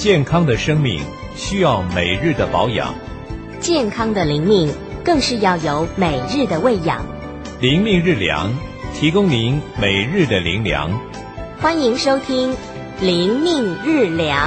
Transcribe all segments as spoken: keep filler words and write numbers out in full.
健康的生命需要每日的保养， 健康的灵命更是要有每日的喂养。 灵命日粮，提供您每日的灵粮。 欢迎收听灵命日粮。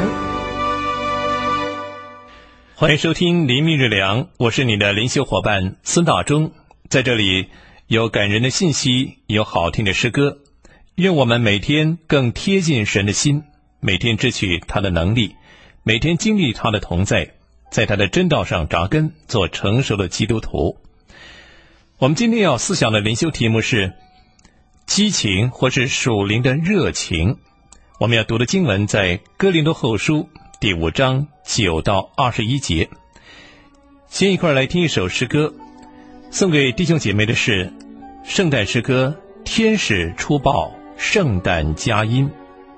欢迎收听灵命日粮，我是你的灵修伙伴孙大中。在这里有感人的信息，有好听的诗歌，愿我们每天更贴近神的心，每天支取他的能力，每天经历他的同在，在他的真道上扎根，做成熟的基督徒。我们今天要思想的灵修题目是激情或是属灵的热情。我们要读的经文在哥林多后书第五章九到二十一节。先一块来听一首诗歌，送给弟兄姐妹的是圣诞诗歌《天使出报，圣诞佳音》。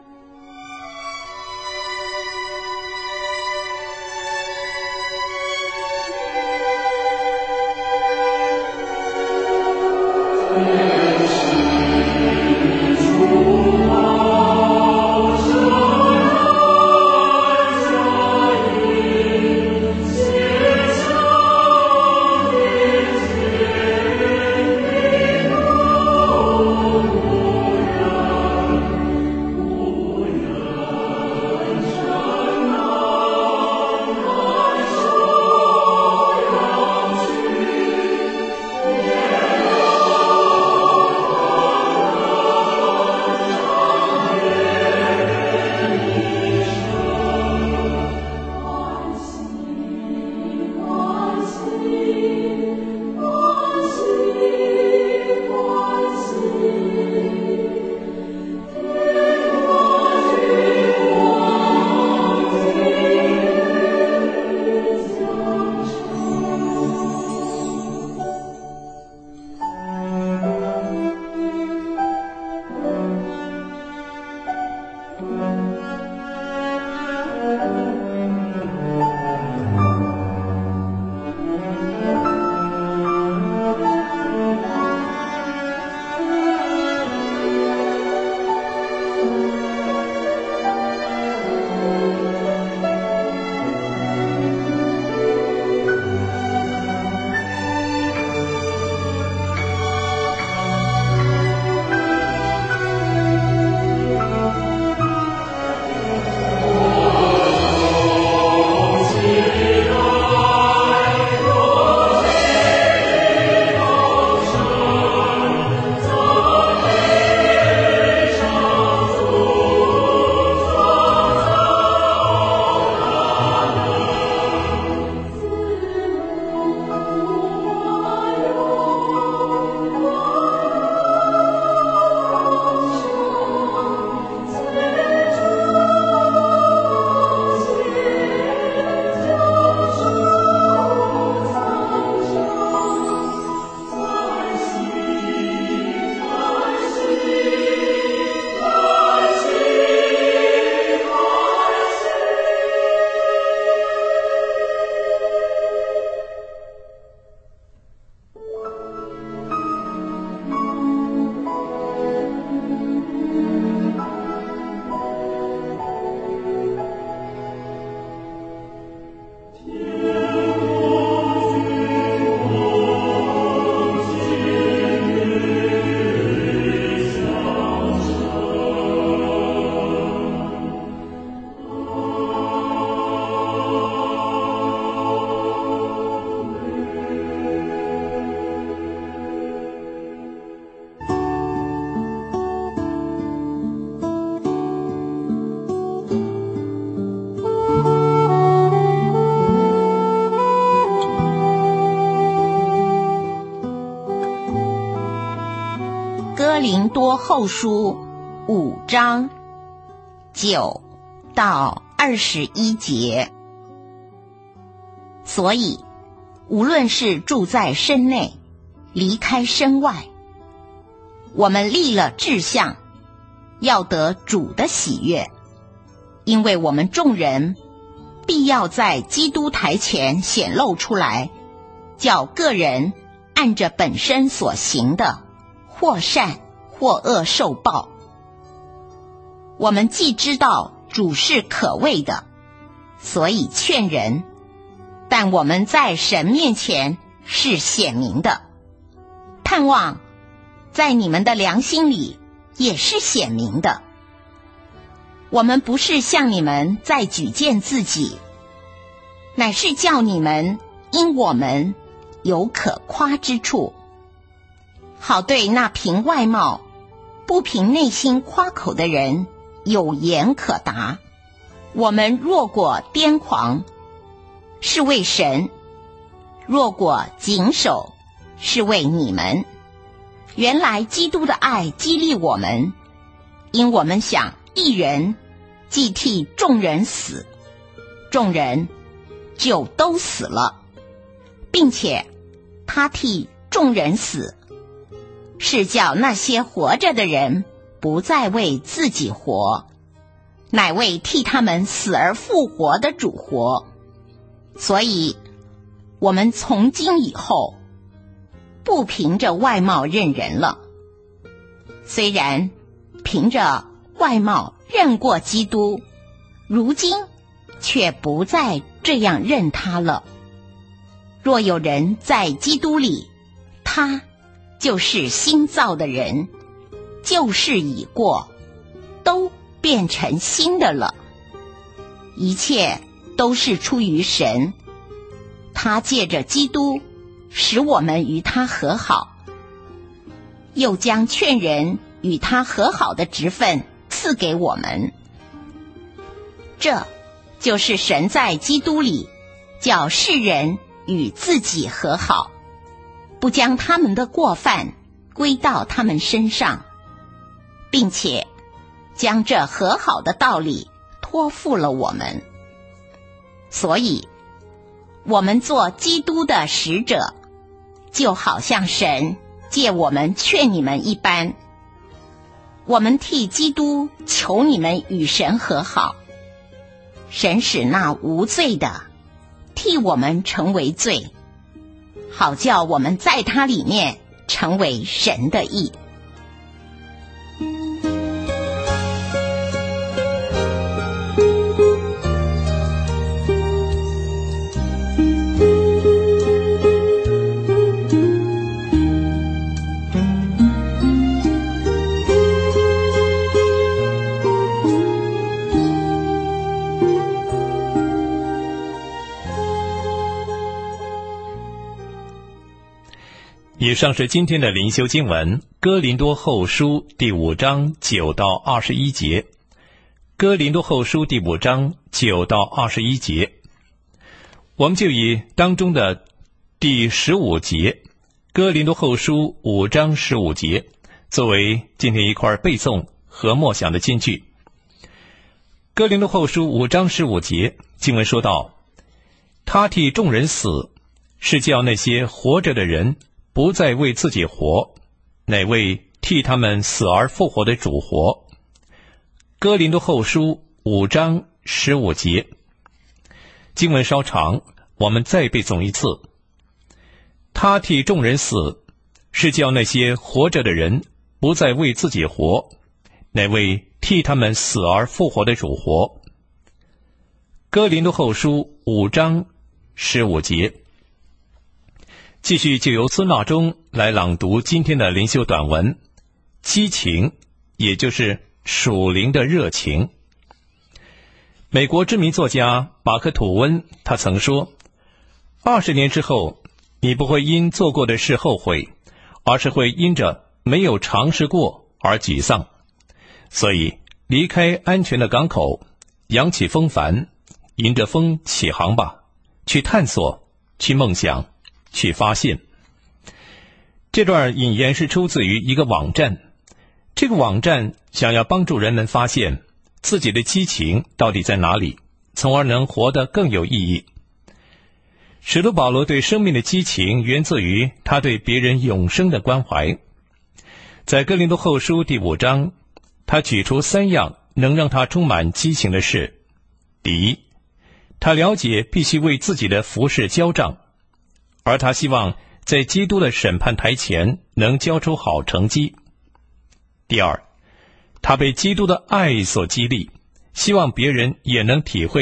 哥林多后书五章九到二十一节。所以无论是住在身内，离开身外，我们立了志向，要得主的喜悦，因为我们众人必要在基督台前显露出来，叫个人按着本身所行的，或善或恶受报。我们既知道主是可畏的， 所以劝人，但我们在神面前是显明的，盼望在你们的良心里也是显明的。我们不是向你们在举荐自己，乃是叫你们因我们有可夸之处，好对那凭外貌不凭内心夸口的人有言可答。我们若果癫狂，是为神；若果谨守，是为你们。原来基督的爱激励我们，因我们想一人既替众人死，众人就都死了，并且他替众人死，是叫那些活着的人不再为自己活，乃为替他们死而复活的主活。所以我们从今以后不凭着外貌认人了，虽然凭着外貌认过基督，如今却不再这样认他了。若有人在基督里，他就是新造的人，旧事已过，都变成新的了。一切都是出于神，他借着基督使我们与他和好，又将劝人与他和好的职分赐给我们。这就是神在基督里叫世人与自己和好，不将他们的过犯归到他们身上，并且将这和好的道理托付了我们。所以我们做基督的使者，就好像神借我们劝你们一般。我们替基督求你们与神和好，神使那无罪的替我们成为罪，好叫我们在他里面成为神的义。 以上是今天的灵修经文，哥林多后书第五章九到二十一节。哥林多后书第五章九到二十一节，我们就以当中的第十五节，哥林多后书五章十五节作为今天一块背诵和默想的金句。哥林多后书五章十五节经文说道：他替众人死，是叫那些活着的人不再为自己活，乃为替他们死而复活的主活。哥林多后书五章十五节，经文稍长，我们再背诵一次。他替众人死，是叫那些活着的人不再为自己活，乃为替他们死而复活的主活。哥林多后书五章十五节。继续就由孙纳中来朗读今天的灵修短文，激情，也就是属灵的热情。美国知名作家马克吐温他曾说，二十年之后，你不会因做过的事后悔，而是会因着没有尝试过而沮丧。所以离开安全的港口，扬起风帆，迎着风起航吧，去探索，去梦想，去发现。这段引言是出自于一个网站，这个网站想要帮助人们发现自己的激情到底在哪里，从而能活得更有意义。使徒保罗对生命的激情源自于他对别人永生的关怀。在哥林多后书第五章，他举出三样能让他充满激情的事。第一，他了解必须为自己的服事交账，而他希望在基督的审判台前能交出好成绩。第二，他被基督的爱所激励，希望别人也能体会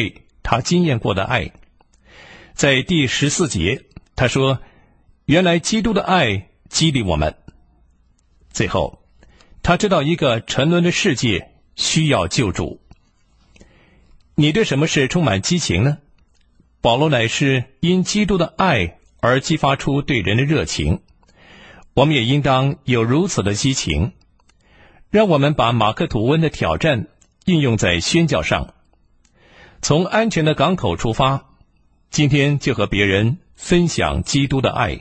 他经验过的爱。在第十四节，他说，原来基督的爱激励我们。最后，他知道一个沉沦的世界需要救主。你对什么事充满激情呢？保罗乃是因基督的爱而激发出对人的热情，我们也应当有如此的激情。让我们把马克吐温的挑战应用在宣教上，从安全的港口出发，今天就和别人分享基督的爱。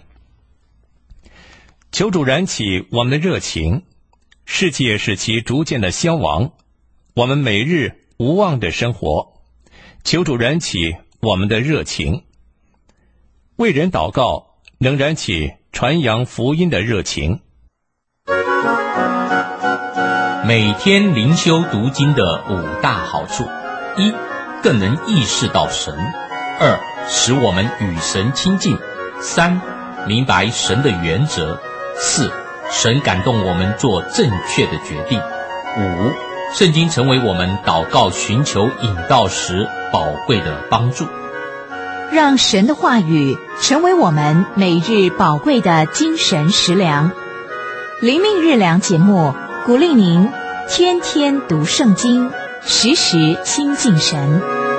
求主燃起我们的热情，世界使其逐渐的消亡，我们每日无望的生活，求主燃起我们的热情。为人祷告能燃起传扬福音的热情。 每天灵修读经的五大好处：一、更能意识到神；二、使我们与神亲近；三、明白神的原则；四、神感动我们做正确的决定；五、圣经成为我们祷告寻求引导时宝贵的帮助。 让神的话语成为我们每日宝贵的精神食粮。灵命日粮节目鼓励您天天读圣经，时时亲近神。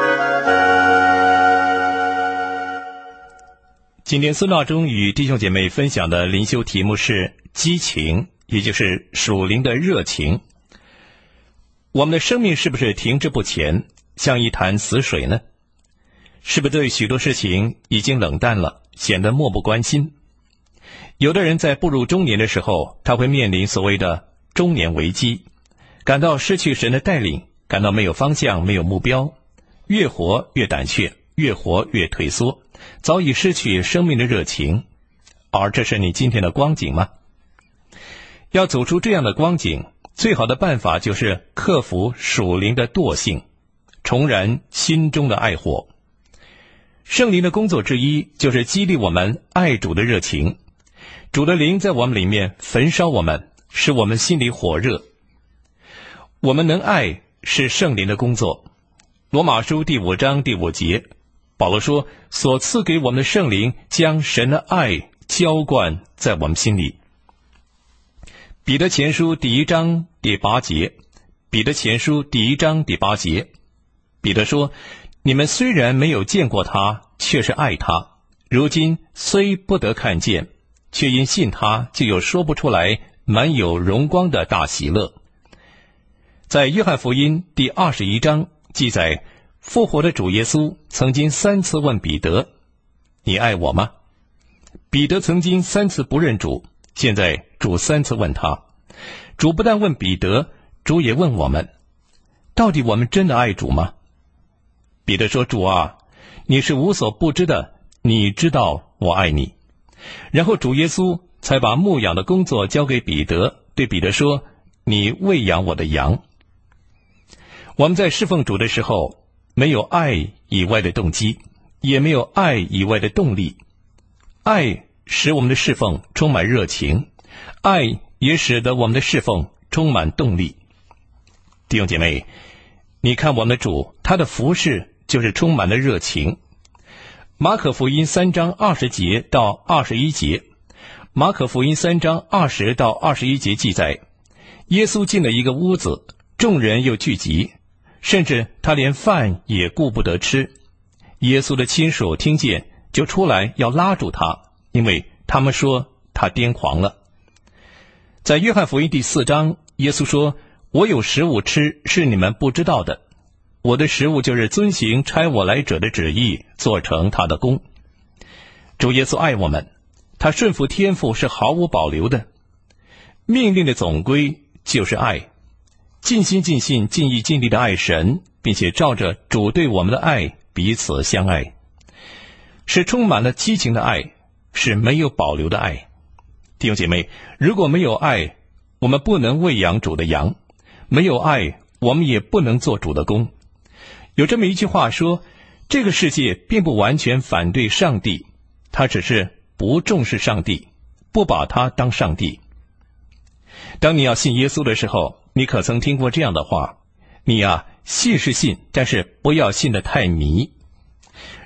今天孙道中与弟兄姐妹分享的灵修题目是激情，也就是属灵的热情。我们的生命是不是停滞不前，像一潭死水呢？是不是对许多事情已经冷淡了，显得漠不关心？有的人在步入中年的时候，他会面临所谓的中年危机，感到失去神的带领，感到没有方向，没有目标，越活越胆怯，越活越退缩，早已失去生命的热情。而这是你今天的光景吗？要走出这样的光景，最好的办法就是克服属灵的惰性，重燃心中的爱火。圣灵的工作之一就是激励我们爱主的热情，主的灵在我们里面焚烧我们，使我们心里火热。我们能爱是圣灵的工作。罗马书第五章第五节，保罗说，所赐给我们的圣灵将神的爱浇灌在我们心里。彼得前书第一章第八节，彼得前书第一章第八节，彼得说，你们虽然没有见过他，却是爱他，如今虽不得看见，却因信他，就有说不出来满有荣光的大喜乐。在约翰福音第二十一章记载，复活的主耶稣曾经三次问彼得，你爱我吗？彼得曾经三次不认主，现在主三次问他。主不但问彼得，主也问我们，到底我们真的爱主吗？彼得说，主啊，你是无所不知的，你知道我爱你。然后主耶稣才把牧养的工作交给彼得，对彼得说，你喂养我的羊。我们在侍奉主的时候，没有爱以外的动机，也没有爱以外的动力。爱使我们的侍奉充满热情，爱也使得我们的侍奉充满动力。弟兄姐妹，你看我们的主，他的服事就是充满了热情。马可福音三章二十节到二十一节，马可福音三章二十到二十一节记载，耶稣进了一个屋子，众人又聚集，甚至他连饭也顾不得吃。耶稣的亲属听见，就出来要拉住他，因为他们说他癫狂了。在约翰福音第四章，耶稣说，我有食物吃，是你们不知道的。我的食物就是遵行差我来者的旨意，做成他的功。主耶稣爱我们，他顺服天父是毫无保留的。命令的总归就是爱，尽心尽性尽意尽力的爱神，并且照着主对我们的爱彼此相爱，是充满了激情的爱，是没有保留的爱。弟兄姐妹，如果没有爱，我们不能喂养主的羊；没有爱，我们也不能做主的工。有这么一句话说，这个世界并不完全反对上帝，它只是不重视上帝，不把他当上帝。当你要信耶稣的时候，你可曾听过这样的话，你啊，信是信，但是不要信得太迷，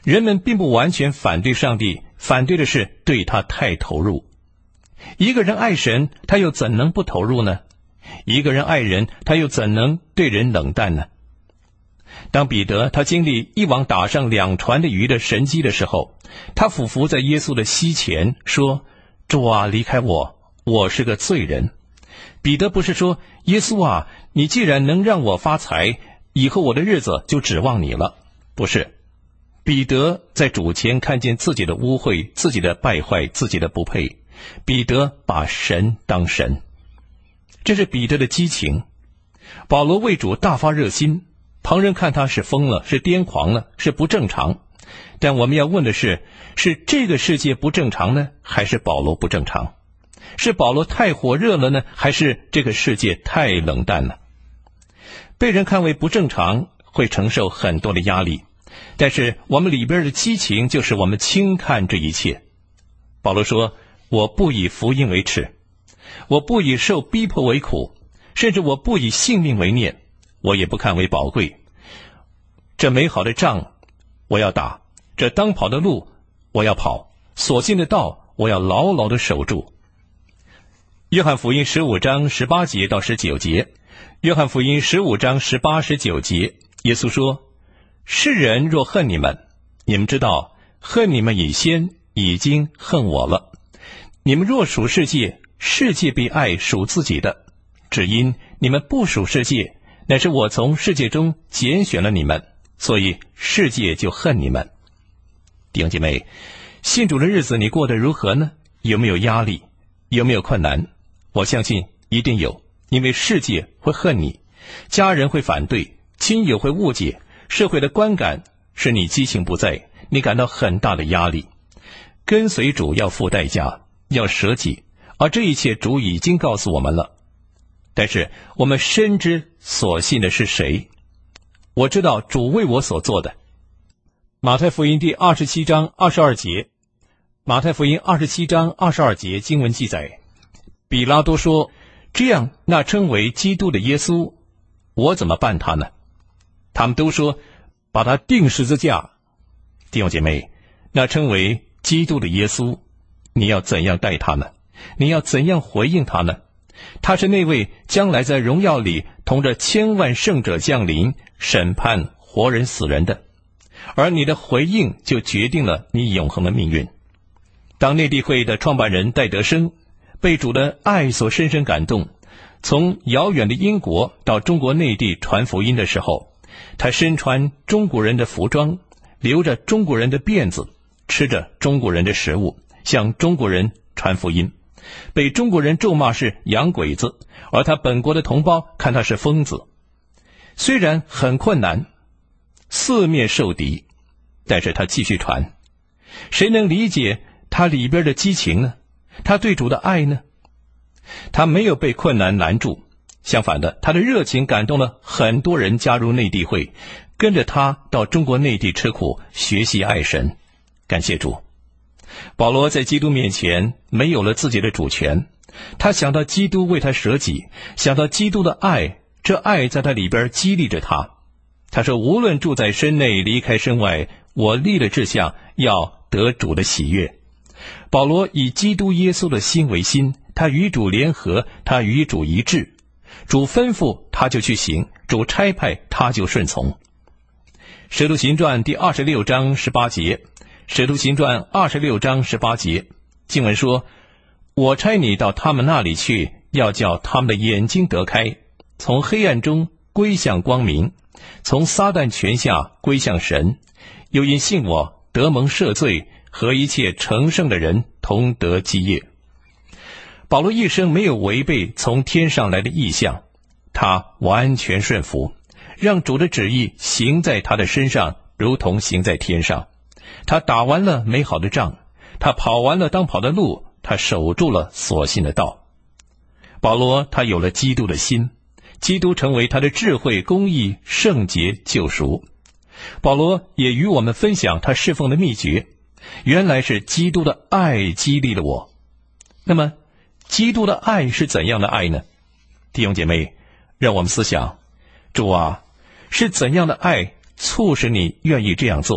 人们并不完全反对上帝，反对的是对他太投入。一个人爱神，他又怎能不投入呢？一个人爱人，他又怎能对人冷淡呢？当彼得他经历一网打上两船的鱼的神迹的时候，他俯伏在耶稣的膝前说：主啊，离开我，我是个罪人。彼得不是说：耶稣啊，你既然能让我发财，以后我的日子就指望你了。不是，彼得在主前看见自己的污秽，自己的败坏，自己的不配。彼得把神当神，这是彼得的激情。保罗为主大发热心，旁人看他是疯了，是癫狂了，是不正常。但我们要问的是，是这个世界不正常呢，还是保罗不正常？是保罗太火热了呢，还是这个世界太冷淡了？被人看为不正常，会承受很多的压力，但是我们里边的激情就使我们轻看这一切。保罗说：我不以福音为耻，我不以受逼迫为苦，甚至我不以性命为念，我也不看为宝贵。这美好的仗我要打，这当跑的路我要跑，所信的道我要牢牢地守住。约翰福音十五章十八节到十九节，约翰福音十五章十八十九节，耶稣说：世人若恨你们，你们知道恨你们以先已经恨我了。你们若属世界，世界必爱属自己的，只因你们不属世界，乃是我从世界中拣选了你们，所以世界就恨你们。弟兄姐妹，信主的日子你过得如何呢？有没有压力？有没有困难？我相信一定有，因为世界会恨你，家人会反对，亲友会误解，社会的观感使你激情不在，你感到很大的压力。跟随主要付代价，要舍己，而这一切主已经告诉我们了。但是我们深知所信的是谁，我知道主为我所做的。马太福音第二十七章二十二节，马太福音二十七章二十二节经文记载，比拉多说：这样那称为基督的耶稣，我怎么办他呢？他们都说：把他钉十字架。弟兄姐妹，那称为基督的耶稣，你要怎样待他呢？你要怎样回应他呢？他是那位将来在荣耀里同着千万圣者降临，审判活人死人的，而你的回应就决定了你永恒的命运。当内地会的创办人戴德生被主的爱所深深感动，从遥远的英国到中国内地传福音的时候，他身穿中国人的服装，留着中国人的辫子，吃着中国人的食物，向中国人传福音，被中国人咒骂是洋鬼子，而他本国的同胞看他是疯子。虽然很困难，四面受敌，但是他继续传。谁能理解他里边的激情呢？他对主的爱呢？他没有被困难拦住，相反的，他的热情感动了很多人加入内地会，跟着他到中国内地吃苦，学习爱神。感谢主。保罗在基督面前没有了自己的主权，他想到基督为他舍己，想到基督的爱，这爱在他里边激励着他。他说：无论住在身内离开身外，我立了志向，要得主的喜悦。保罗以基督耶稣的心为心，他与主联合，他与主一致。主吩咐他就去行，主差派他就顺从。使徒行传第二十六章十八节，使徒行传二十六章十八节，经文说：我差你到他们那里去，要叫他们的眼睛得开，从黑暗中归向光明，从撒旦权下归向神，又因信我得蒙赦罪，和一切成圣的人同得基业。保罗一生没有违背从天上来的意象，他完全顺服，让主的旨意行在他的身上，如同行在天上。他打完了美好的仗，他跑完了当跑的路，他守住了所信的道。保罗他有了基督的心，基督成为他的智慧、公义、圣洁、救赎。保罗也与我们分享他侍奉的秘诀，原来是基督的爱激励了我。那么基督的爱是怎样的爱呢？弟兄姐妹，让我们思想，主啊，是怎样的爱促使你愿意这样做？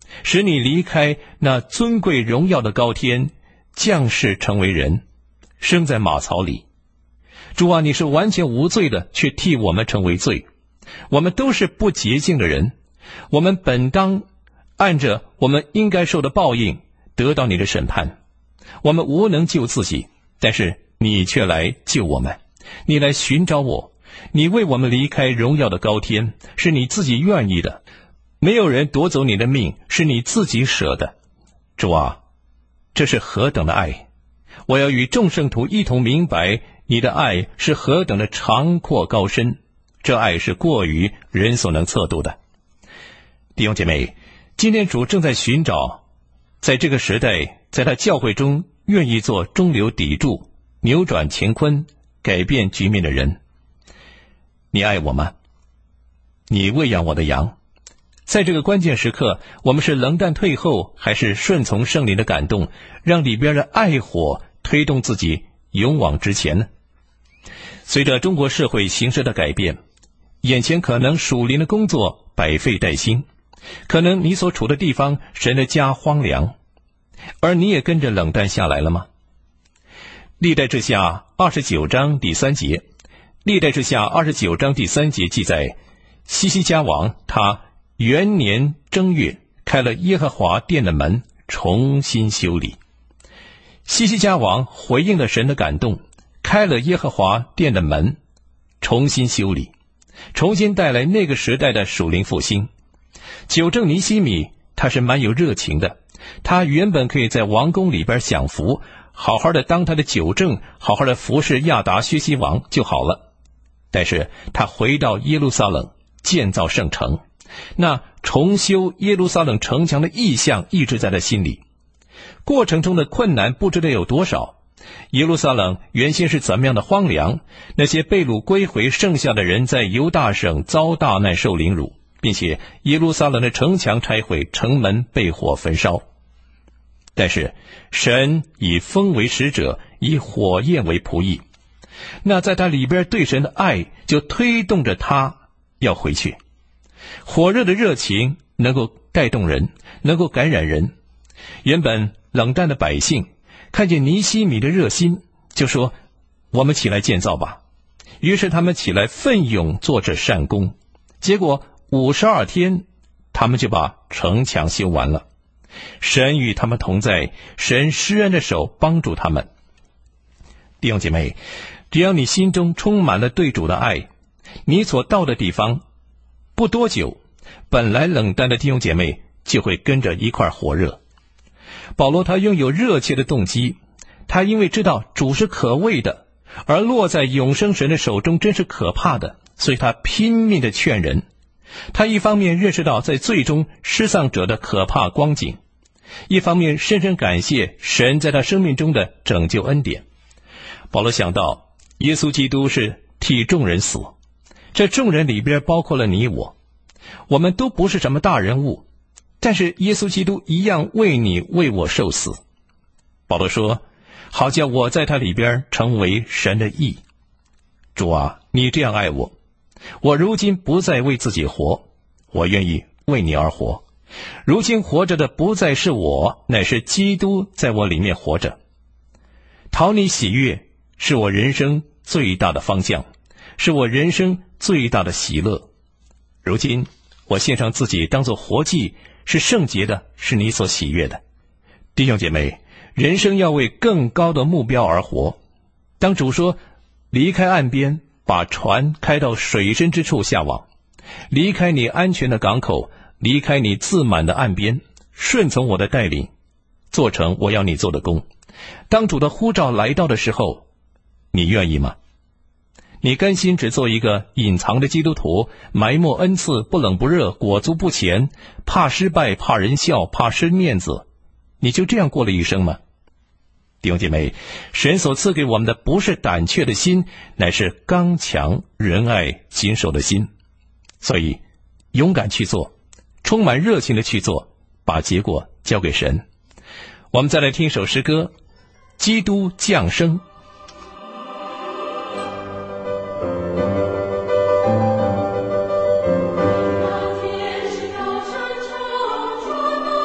使你离开那尊贵荣耀的高天，降世成为人，生在马槽里。主啊，你是完全无罪的，却替我们成为罪。我们都是不洁净的人，我们本当按着我们应该受的报应得到你的审判。我们无能救自己，但是你却来救我们，你来寻找我，你为我们离开荣耀的高天，是你自己愿意的。没有人夺走你的命，是你自己舍的。主啊，这是何等的爱！我要与众圣徒一同明白你的爱是何等的长阔高深，这爱是过于人所能测度的。弟兄姐妹，今天主正在寻找在这个时代，在他教会中愿意做中流砥柱，扭转乾坤，改变局面的人。你爱我吗？你喂养我的羊。在这个关键时刻，我们是冷淡退后，还是顺从圣灵的感动，让里边的爱火推动自己勇往直前呢？随着中国社会形势的改变，眼前可能属灵的工作百废待兴，可能你所处的地方神的家荒凉，而你也跟着冷淡下来了吗？历代志下二十九章第三节，历代志下二十九章第三节记载，西西家王他元年正月开了耶和华殿的门，重新修理。西西家王回应了神的感动，开了耶和华殿的门，重新修理，重新带来那个时代的属灵复兴。纠正尼希米他是蛮有热情的，他原本可以在王宫里边享福，好好的当他的纠正，好好的服侍亚达薛西王就好了。但是他回到耶路撒冷建造圣城，那重修耶路撒冷城墙的意象一直在他心里。过程中的困难不知道有多少，耶路撒冷原先是怎么样的荒凉，那些被掳归回剩下的人在犹大省遭大难受凌辱，并且耶路撒冷的城墙拆毁，城门被火焚烧。但是神以风为使者，以火焰为仆役，那在他里边对神的爱就推动着他要回去。火热的热情能够带动人，能够感染人。原本冷淡的百姓看见尼希米的热心，就说我们起来建造吧。于是他们起来奋勇做这善工，结果五十二天他们就把城墙修完了。神与他们同在，神施恩的手帮助他们。弟兄姐妹，只要你心中充满了对主的爱，你所到的地方不多久，本来冷淡的弟兄姐妹就会跟着一块火热。保罗他拥有热切的动机，他因为知道主是可畏的，而落在永生神的手中真是可怕的，所以他拼命的劝人。他一方面认识到在罪中失丧者的可怕光景，一方面深深感谢神在他生命中的拯救恩典。保罗想到耶稣基督是替众人死，这众人里边包括了你我，我们都不是什么大人物，但是耶稣基督一样为你为我受死。保罗说，好叫我在他里边成为神的义。主啊，你这样爱我，我如今不再为自己活，我愿意为你而活。如今活着的不再是我，乃是基督在我里面活着。讨你喜悦是我人生最大的方向，是我人生最大的喜乐。如今我献上自己当作活祭，是圣洁的，是你所喜悦的。弟兄姐妹，人生要为更高的目标而活。当主说离开岸边，把船开到水深之处下网，离开你安全的港口，离开你自满的岸边，顺从我的带领，做成我要你做的工。当主的呼召来到的时候，你愿意吗？你甘心只做一个隐藏的基督徒，埋没恩赐，不冷不热，裹足不前，怕失败，怕人笑，怕失面子，你就这样过了一生吗？弟兄姐妹，神所赐给我们的不是胆怯的心，乃是刚强、仁爱、谨守的心。所以勇敢去做，充满热情的去做，把结果交给神。我们再来听一首诗歌，基督降生。 天是高山长，充满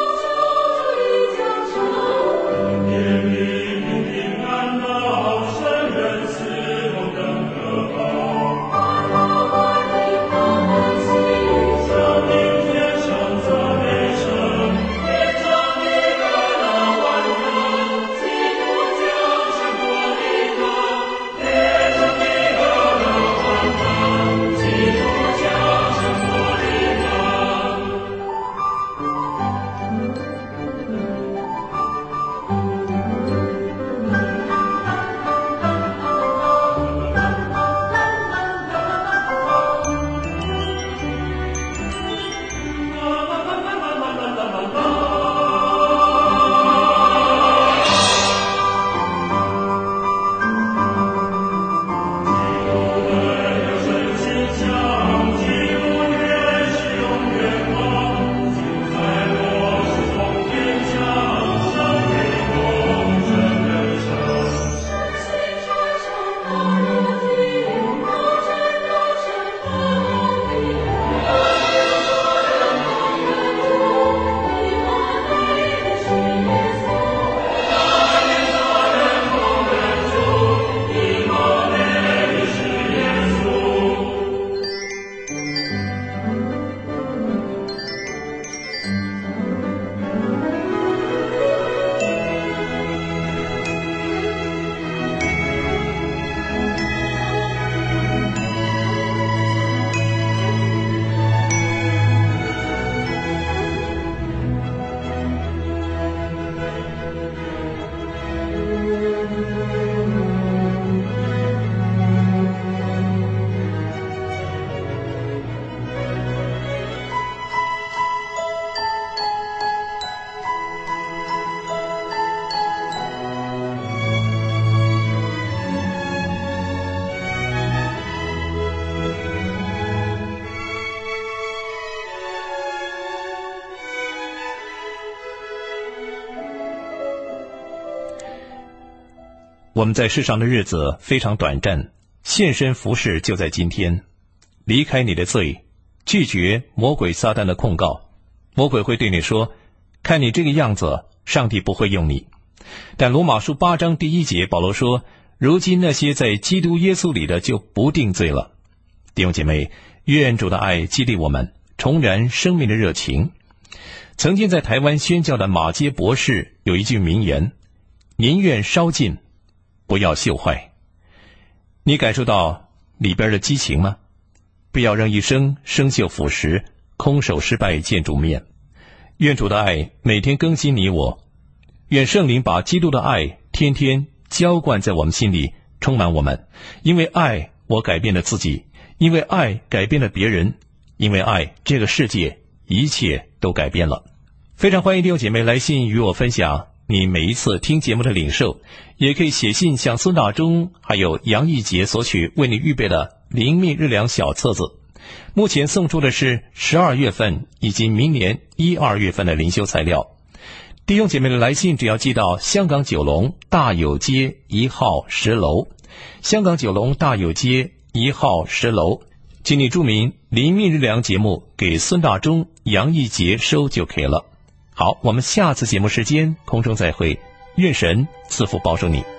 我们在世上的日子非常短暂，现身服侍就在今天。离开你的罪，拒绝魔鬼撒旦的控告，魔鬼会对你说，看你这个样子，上帝不会用你。但罗马书八章第一节，保罗说，如今那些在基督耶稣里的就不定罪了。弟兄姐妹，愿主的爱激励我们，重燃生命的热情。曾经在台湾宣教的马偕博士有一句名言，宁愿烧尽，不要锈坏。你感受到里边的激情吗？不要让一生生锈腐蚀，空手失败见主面。愿主的爱每天更新你我，愿圣灵把基督的爱天天浇灌在我们心里，充满我们。因为爱，我改变了自己；因为爱，改变了别人；因为爱，这个世界一切都改变了。非常欢迎弟兄姐妹来信与我分享你每一次听节目的领受，也可以写信向孙大中还有杨义杰索取为你预备的灵命日粮小册子。目前送出的是十二月份以及明年一二月份的灵修材料。弟兄姐妹的来信只要寄到香港九龙大有街一号十楼，香港九龙大有街一号十楼，请你注明灵命日粮节目给孙大中、杨义杰收就可以了。好，我们下次节目时间空中再会，愿神赐福保守你。